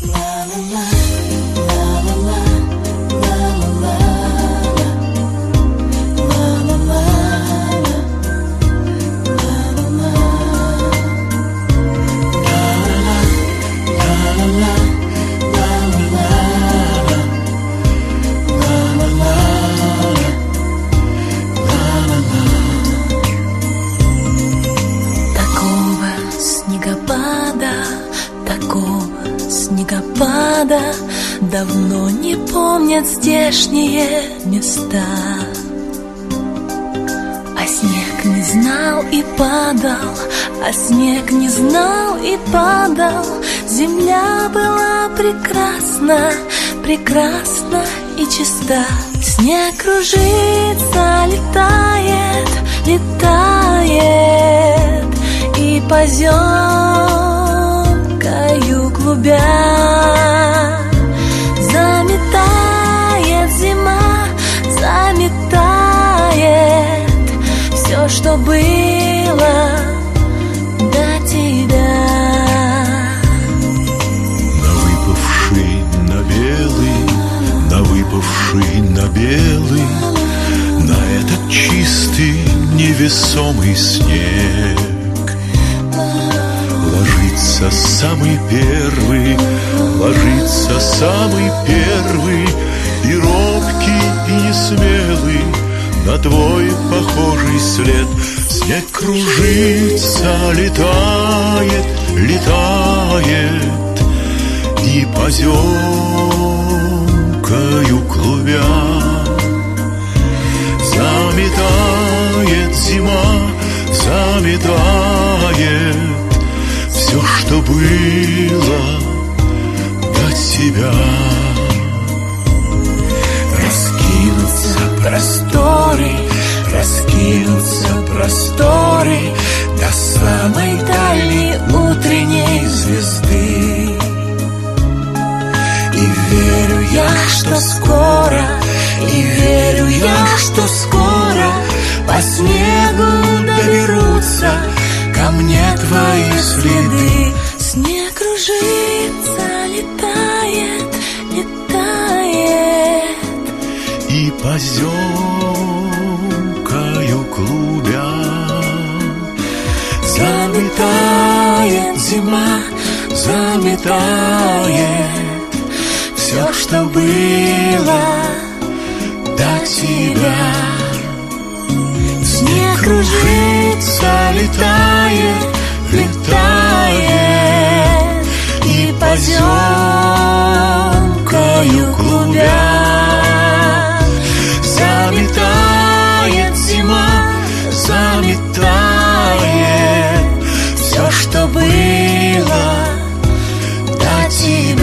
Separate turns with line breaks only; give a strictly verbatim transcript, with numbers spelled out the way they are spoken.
Давно не помнят здешние места, а снег не знал и падал, а снег не знал и падал. Земля была прекрасна, прекрасна и чиста. Снег кружится, летает, летает, и поземкою клубя заметает зима, заметает все, что было до тебя.
На выпавший на белый, на выпавший на белый, на этот чистый невесомый снег ложится самый первый, ложится самый первый, и робкий, и несмелый, на твой похожий след. Снег кружится, летает, летает, и поземкою клубя заметает зима, заметает все, что было до тебя.
Раскинутся просторы, раскинутся просторы до самой дальней утренней звезды. И верю я, что скоро, и верю я, что скоро по снегу доберутся ко мне твои следы.
Снег кружится, летает, летает,
и поземкою клубя
заметает зима, заметает все, что было до тебя.
снег кружится,
летает, летает,
и поземкою клубя
заметает зима, заметает все, что было до тебя.